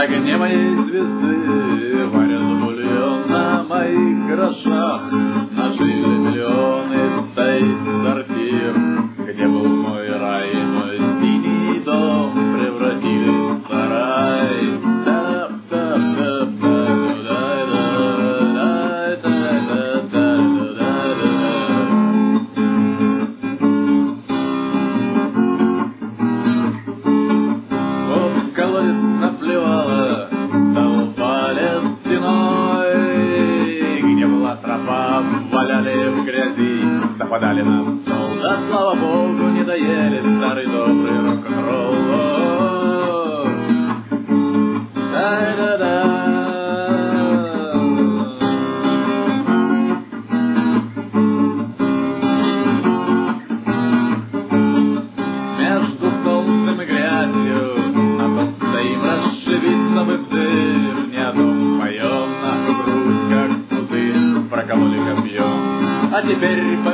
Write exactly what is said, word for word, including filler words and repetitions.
огне моей звезды варят бульон на моих грошах. Нажили миллионы стоит сортир, где был мой рай, мой синий дом превратили в сарай. Колодец наплевала толпа лесной, где была тропа, валяли в грязи, нападали на стол. Да, слава богу, не доели старый добрый рок-н-ролл. Да-да-да. Между солнцем и грязью расшибиться бы в дым, не о том поем, нашу грудь, как пузырь, прокололи копьем. А теперь